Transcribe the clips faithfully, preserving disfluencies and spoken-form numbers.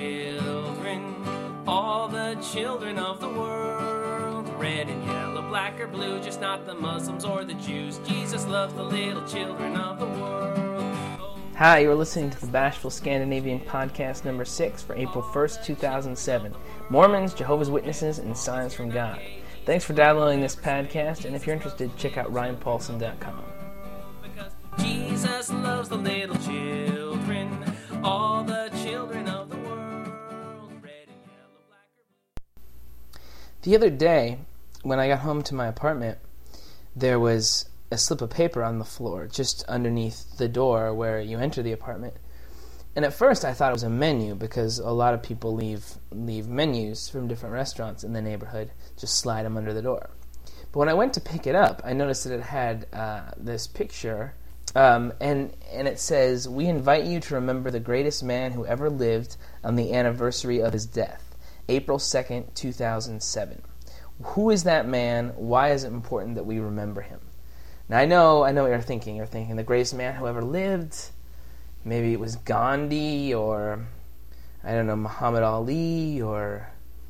children, all the children of the world. Red and yellow, black or blue, just not the Muslims or the Jews. Jesus loves the little children of the world. Hi, you're listening to the Bashful Scandinavian podcast number six for April first, two thousand seven. Mormons, Jehovah's Witnesses, and Signs from God. Thanks for downloading this podcast, and if you're interested, check out ryan paulson dot com. Because Jesus loves the little children, all the children of the world. Red and yellow, black or blue. The other day, when I got home to my apartment, there was a slip of paper on the floor just underneath the door where you enter the apartment. And at first I thought it was a menu because a lot of people leave leave menus from different restaurants in the neighborhood, just slide them under the door. But when I went to pick it up, I noticed that it had uh, this picture, um, and, and it says, "We invite you to remember the greatest man who ever lived on the anniversary of his death, April second, two thousand seven. Who is that man? Why is it important that we remember him?" Now, I know, I know what you're thinking. You're thinking the greatest man who ever lived. Maybe it was Gandhi, or, I don't know, Muhammad Ali, or,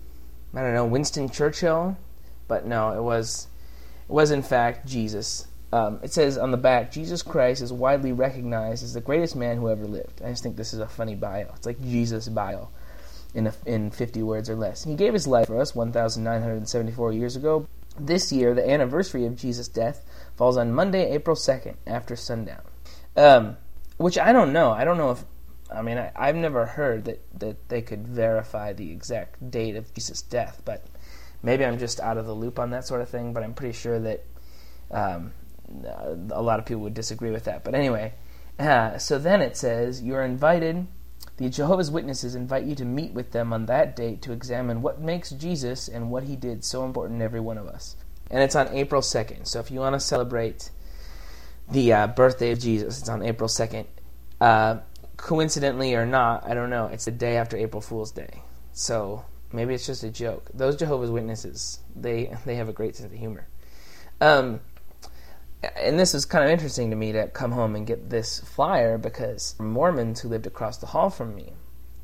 I don't know, Winston Churchill. But no, it was, it was in fact Jesus. Um, it says on the back, "Jesus Christ is widely recognized as the greatest man who ever lived." I just think this is a funny bio. It's like Jesus' bio in a, in fifty words or less. And he gave his life for us one thousand nine hundred seventy-four years ago. This year, the anniversary of Jesus' death falls on Monday, April second, after sundown. Um, which I don't know. I don't know if, I mean, I, I've never heard that, that they could verify the exact date of Jesus' death, but maybe I'm just out of the loop on that sort of thing, but I'm pretty sure that um, a lot of people would disagree with that. But anyway, uh, so then it says, "You're invited, the Jehovah's Witnesses invite you to meet with them on that date to examine what makes Jesus and what he did so important to every one of us." And it's on April second. So if you want to celebrate the uh, birthday of Jesus, it's on April second. Uh, coincidentally or not, I don't know. It's the day after April Fool's Day. So maybe it's just a joke. Those Jehovah's Witnesses, they they have a great sense of humor. Um, and this is kind of interesting to me to come home and get this flyer because Mormons who lived across the hall from me.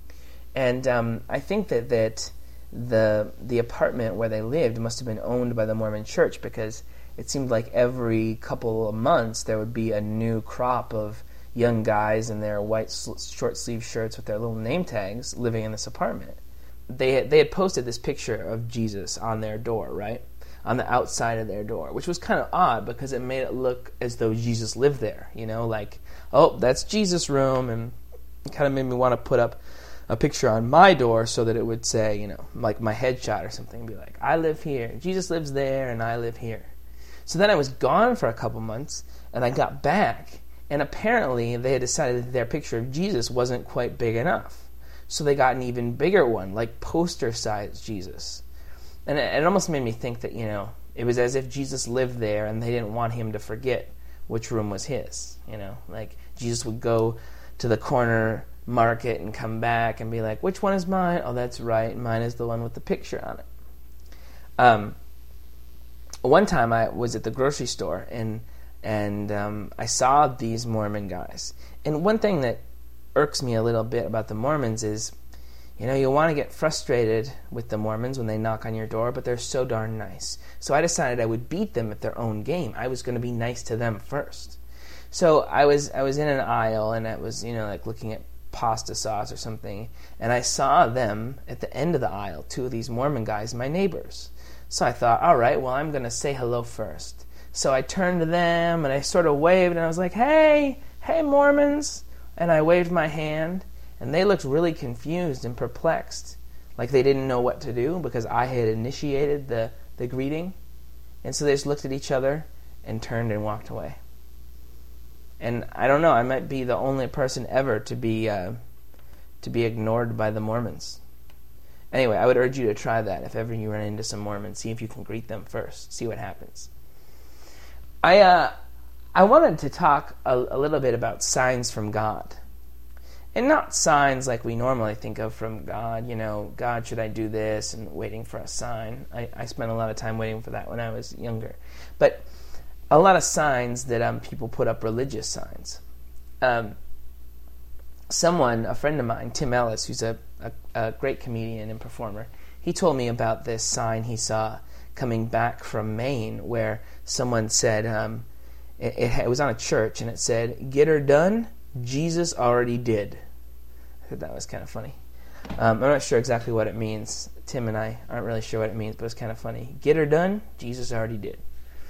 And um, I think that, that the the apartment where they lived must have been owned by the Mormon Church, because it seemed like every couple of months there would be a new crop of young guys in their white short-sleeve shirts with their little name tags living in this apartment. They had, they had posted this picture of Jesus on their door, right? On the outside of their door, which was kind of odd because it made it look as though Jesus lived there, you know, like, oh, that's Jesus' room, and it kind of made me want to put up a picture on my door so that it would say, you know, like my headshot or something, be like, I live here, Jesus lives there, and I live here. So then I was gone for a couple months, and I got back, and apparently they had decided that their picture of Jesus wasn't quite big enough. So they got an even bigger one, like poster-sized Jesus. And it, it almost made me think that, you know, it was as if Jesus lived there, and they didn't want him to forget which room was his, you know, like Jesus would go to the corner market and come back and be like, which one is mine? Oh, that's right, mine is the one with the picture on it. Um, one time I was at the grocery store and and um, I saw these Mormon guys. And one thing that irks me a little bit about the Mormons is, you know, you want to get frustrated with the Mormons when they knock on your door, but they're so darn nice. So I decided I would beat them at their own game. I was going to be nice to them first. So I was I was in an aisle and I was, you know, like looking at pasta sauce or something, and I saw them at the end of the aisle, two of these Mormon guys, my neighbors. So I thought, all right, well, I'm going to say hello first. So I turned to them, and I sort of waved, and I was like, hey, hey, Mormons. And I waved my hand, and they looked really confused and perplexed, like they didn't know what to do because I had initiated the, the greeting. And so they just looked at each other and turned and walked away. And I don't know, I might be the only person ever to be uh, to be ignored by the Mormons. Anyway, I would urge you to try that if ever you run into some Mormons. See if you can greet them first. See what happens. I uh, I wanted to talk a, a little bit about signs from God. And not signs like we normally think of from God, you know, God, should I do this, and waiting for a sign. I, I spent a lot of time waiting for that when I was younger. But a lot of signs that um, people put up, religious signs. Um, someone, a friend of mine, Tim Ellis, who's a a, a great comedian and performer. He told me about this sign he saw coming back from Maine where someone said, um, it, it, it was on a church, and it said, "Get her done, Jesus already did." I thought that was kind of funny. Um, I'm not sure exactly what it means. Tim and I aren't really sure what it means, but it's kind of funny. Get her done, Jesus already did.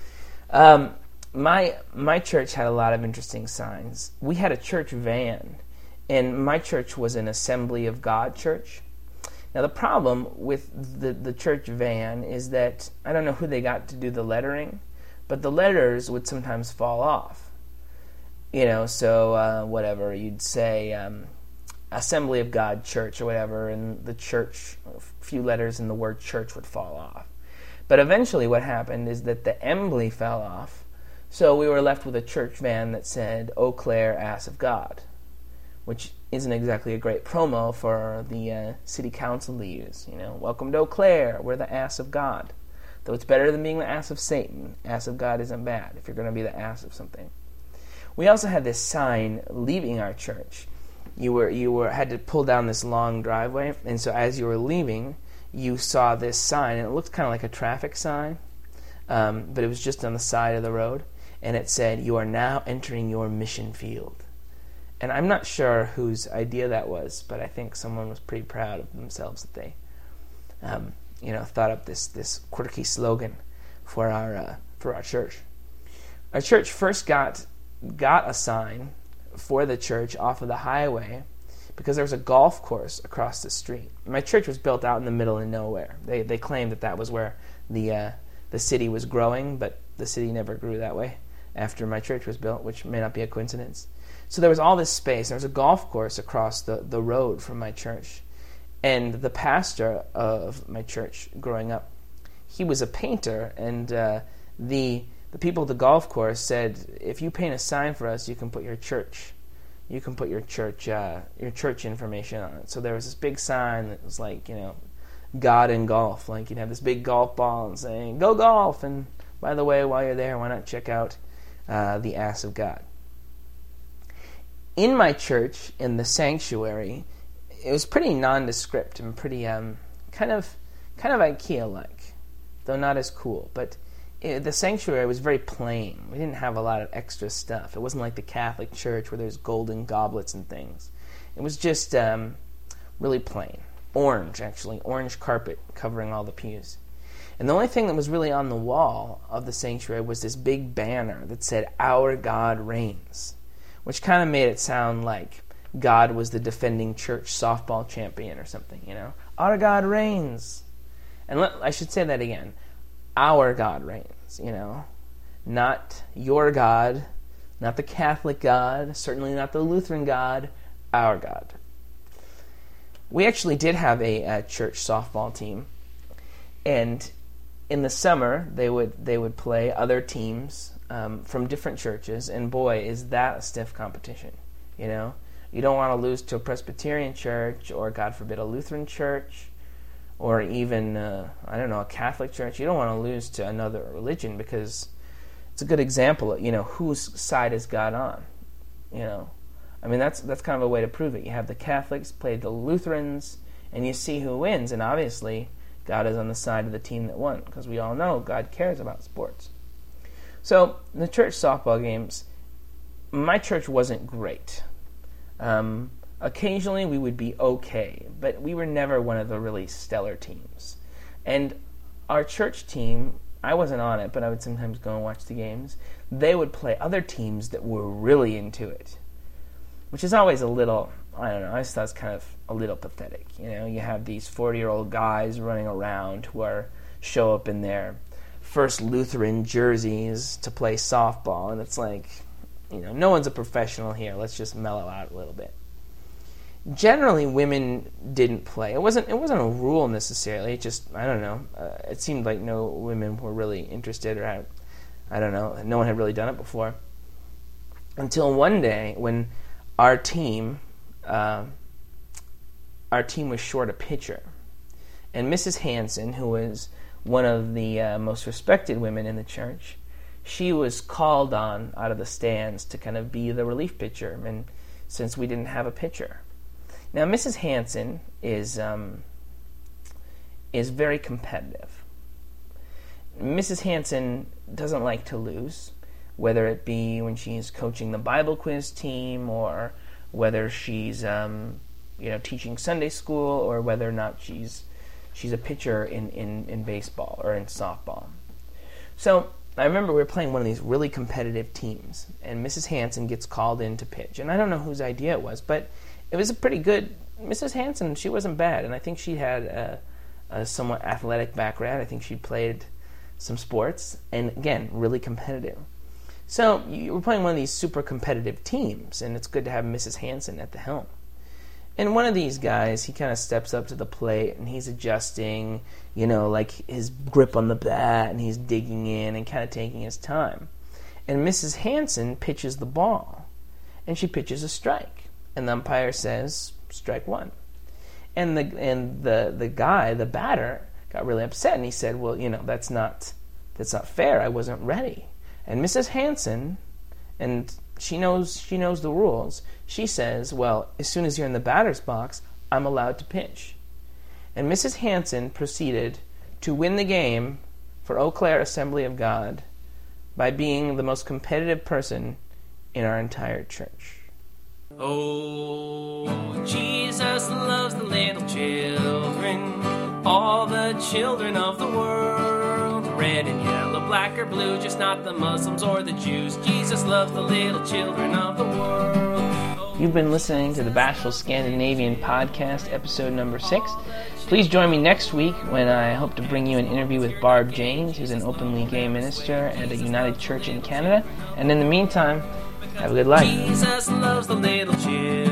Um, my my church had a lot of interesting signs. We had a church van, and my church was an Assembly of God church. Now, the problem with the, the church van is that I don't know who they got to do the lettering, but the letters would sometimes fall off. You know, so uh, whatever, you'd say um, Assembly of God Church or whatever, and the church, a few letters in the word church would fall off. But eventually what happened is that the embly fell off, so we were left with a church van that said, "Eau Claire, Ass of God," which isn't exactly a great promo for the uh, city council to use. You know, "Welcome to Eau Claire, we're the ass of God." Though it's better than being the ass of Satan. Ass of God isn't bad if you're going to be the ass of something. We also had this sign leaving our church. You were you were had to pull down this long driveway, and so as you were leaving, you saw this sign, and it looked kind of like a traffic sign, um, but it was just on the side of the road, and it said, "You are now entering your mission field." And I'm not sure whose idea that was, but I think someone was pretty proud of themselves that they, um, you know, thought up this this quirky slogan for our uh, for our church. Our church first got got a sign for the church off of the highway because there was a golf course across the street. My church was built out in the middle of nowhere. They they claimed that that was where the uh, the city was growing, but the city never grew that way after my church was built, which may not be a coincidence. So there was all this space. There was a golf course across the, the road from my church. And the pastor of my church growing up, he was a painter, and uh, the the people at the golf course said, "If you paint a sign for us, you can put your church, you can put your church uh, your church information on it." So there was this big sign that was like, you know, God in golf. Like you'd have this big golf ball and saying, "Go golf!" And by the way, while you're there, why not check out uh, the Ass of God? In my church, in the sanctuary, it was pretty nondescript and pretty um, kind of kind of IKEA-like, though not as cool. But it, the sanctuary was very plain. We didn't have a lot of extra stuff. It wasn't like the Catholic Church where there's golden goblets and things. It was just um, really plain. Orange, actually. Orange carpet covering all the pews. And the only thing that was really on the wall of the sanctuary was this big banner that said, "Our God Reigns," which kind of made it sound like God was the defending church softball champion or something, you know. Our God reigns. And let, I should say that again. Our God reigns, you know. Not your God, not the Catholic God, certainly not the Lutheran God, our God. We actually did have a, a church softball team, and in the summer they would they would play other teams Um, from different churches, and boy, is that a stiff competition, you know? You don't want to lose to a Presbyterian church, or God forbid a Lutheran church, or even, uh, I don't know, a Catholic church. You don't want to lose to another religion, because it's a good example of, you know, whose side is God on, you know? I mean, that's that's kind of a way to prove it. You have the Catholics play the Lutherans, and you see who wins, and obviously God is on the side of the team that won, because we all know God cares about sports. So, the church softball games, my church wasn't great. Um, occasionally we would be okay, but we were never one of the really stellar teams. And our church team, I wasn't on it, but I would sometimes go and watch the games. They would play other teams that were really into it, which is always a little, I don't know, I just thought it was kind of a little pathetic. You know, you have these forty-year-old guys running around who are show up in their First Lutheran jerseys to play softball, and it's like, you know, no one's a professional here. Let's just mellow out a little bit. Generally, women didn't play. It wasn't. It wasn't a rule necessarily. It just, I don't know. Uh, it seemed like no women were really interested, or had, I don't know. No one had really done it before. Until one day, when our team, uh, our team was short a pitcher, and Missus Hanson, who was one of the uh, most respected women in the church, she was called on out of the stands to kind of be the relief pitcher, and since we didn't have a pitcher. Now, Missus Hanson is um, is very competitive. Missus Hanson doesn't like to lose, whether it be when she's coaching the Bible quiz team, or whether she's um, you know teaching Sunday school, or whether or not she's she's a pitcher in, in, in baseball or in softball. So I remember we were playing one of these really competitive teams, and Missus Hanson gets called in to pitch, and I don't know whose idea it was, but it was a pretty good. Missus Hanson, she wasn't bad, and I think she had a, a somewhat athletic background. I think she played some sports, and again, really competitive. So you were playing one of these super competitive teams, and it's good to have Missus Hanson at the helm. And one of these guys, he kind of steps up to the plate, and he's adjusting, you know, like his grip on the bat, and he's digging in and kind of taking his time. And Missus Hanson pitches the ball, and she pitches a strike. And the umpire says, strike one. And the and the, the guy, the batter, got really upset, and he said, well, you know, that's not that's not fair. I wasn't ready. And Missus Hanson, and she knows she knows the rules, she says, well, as soon as you're in the batter's box, I'm allowed to pitch. And Missus Hanson proceeded to win the game for Eau Claire Assembly of God by being the most competitive person in our entire church. Oh, Jesus loves the little children, all the children of the world. Red and yellow, black or blue, just not the Muslims or the Jews. Jesus loves the little children of the world. You've been listening to the Bashful Scandinavian Podcast, episode number six. Please join me next week when I hope to bring you an interview with Barb James, who's an openly gay minister at a United Church in Canada. And in the meantime, have a good life. Jesus loves the little children.